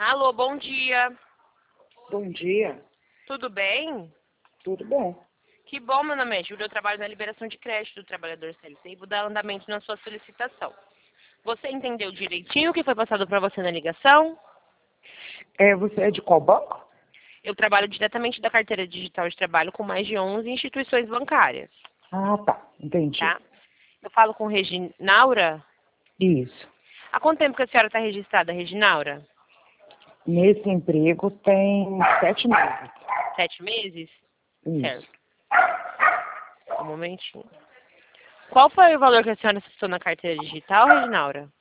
Alô, bom dia. Bom dia, Tudo bem? tudo bom? Que bom, meu nome é Júlia. Eu trabalho na liberação de crédito do trabalhador CLT e vou dar andamento na sua solicitação. Você entendeu direitinho o que foi passado para você na ligação? Você é de qual banco? Eu trabalho diretamente da carteira digital de trabalho com mais de 11 instituições bancárias, Ah, tá, entendi. tá? Eu falo com Reginaura. Isso. Há quanto tempo que a senhora está registrada, Reginaura? Nesse emprego tem 7 meses. 7 meses? Isso. Certo. Um momentinho. Qual foi o valor que a senhora acessou na carteira digital, Reginaura?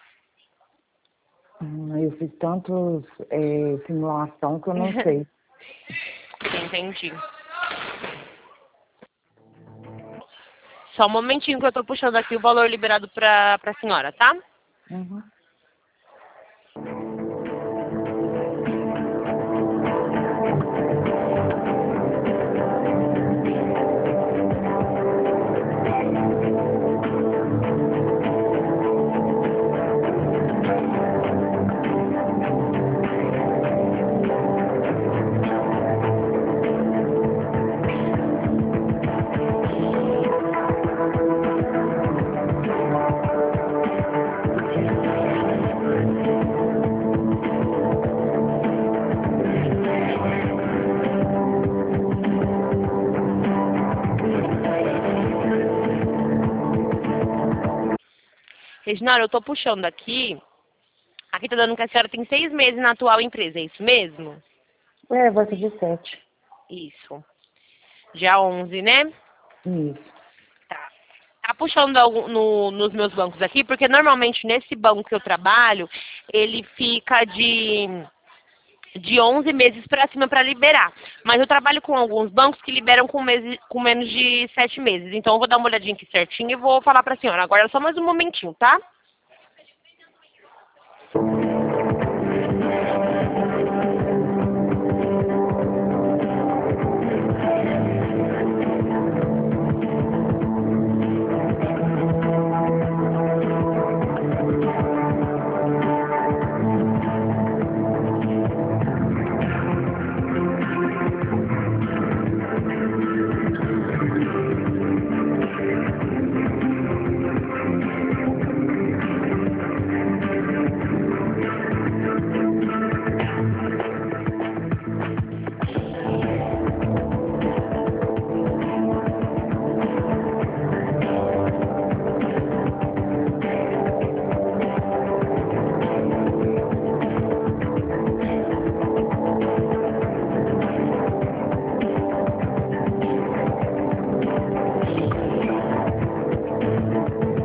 Eu fiz tantos simulação que eu não sei. Entendi. Só um momentinho que eu tô puxando aqui o valor liberado pra senhora, tá? Uhum. Reginaldo, eu tô puxando aqui. Aqui tá dando que a senhora tem 6 meses na atual empresa, é isso mesmo? Vai fazer 7. Isso. Dia 11, né? Isso. Tá. Tá puxando nos meus bancos aqui, porque normalmente nesse banco que eu trabalho, ele fica de 11 meses para cima para liberar. Mas eu trabalho com alguns bancos que liberam com menos de 7 meses. Então eu vou dar uma olhadinha aqui certinho e vou falar para a senhora. Agora só mais um momentinho, tá?